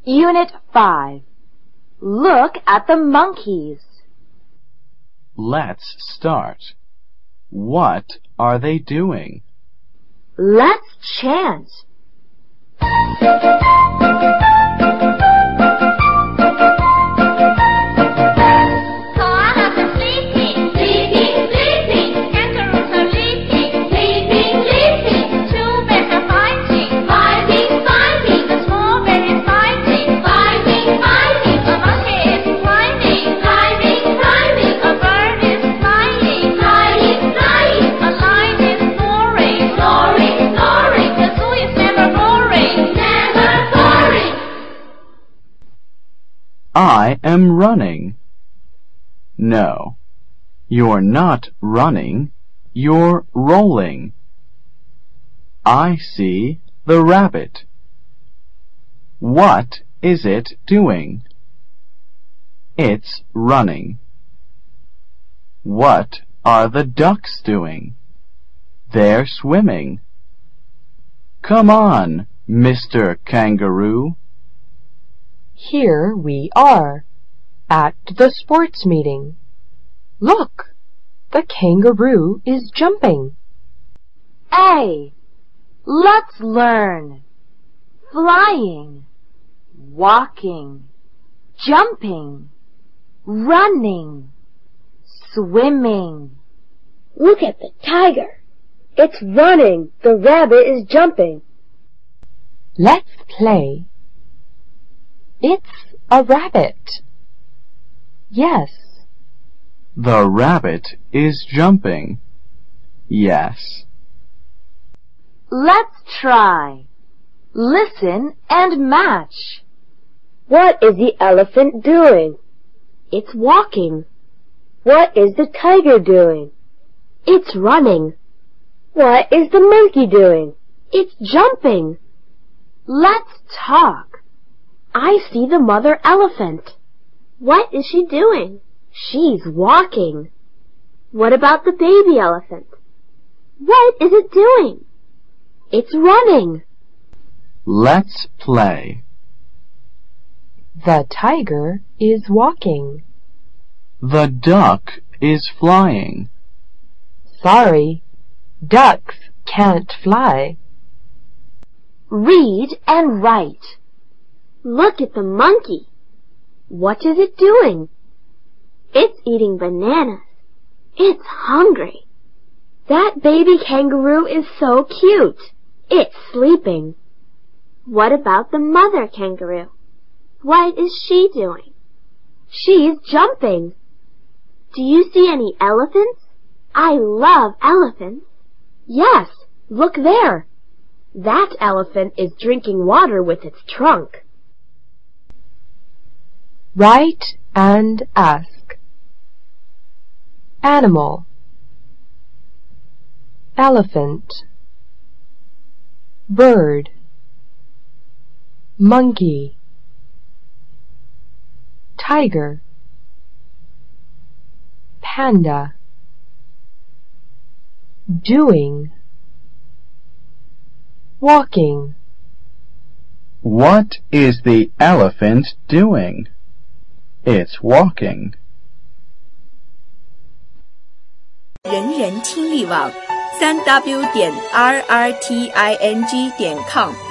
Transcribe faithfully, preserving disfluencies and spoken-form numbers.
Unit five. Look at the monkeys. Let's start. What are they doing? Let's chant. Koalas are sleeping, sleeping, sleeping. Kangaroos are leaping, leaping, leaping. Two bears are fighting, fighting, fighting. The small bear is fighting, fighting, fighting. A monkey is climbing, climbing, climbing. A bird is flying, flying, flying. A lion is snoring, snoring, snoring. The zoo is never boring, never boring. I am running. No, you're not running, you're rolling. I see the rabbit. What is it doing? It's running. What are the ducks doing? They're swimming. Come on, Mister Kangaroo. Here we are, at the sports meeting. Look, the kangaroo is jumping. A. Let's learn. Flying, walking, jumping, running, swimming. Look at the tiger. It's running. The rabbit is jumping. Let's play. It's a rabbit. Yes. The rabbit is jumping. Yes. Let's try. Listen and match. What is the elephant doing? It's walking. What is the tiger doing? It's running. What is the monkey doing? It's jumping. Let's talk. I see the mother elephant. What is she doing? She's walking. What about the baby elephant? What is it doing? It's running. Let's play. The tiger is walking. The duck is flying. Sorry, ducks can't fly. Read and write. Look at the monkey. What is it doing? It's eating bananas. It's hungry. That baby kangaroo is so cute. It's sleeping. What about the mother kangaroo? What is she doing? She's jumping. Do you see any elephants? I love elephants. Yes, look there. That elephant is drinking water with its trunk. Write and ask. Animal. Elephant. Bird. Monkey. Tiger. Panda. Doing. Walking. What is the elephant doing? It's walking. 人人听力网，三 w 点 r r t i n g 点 com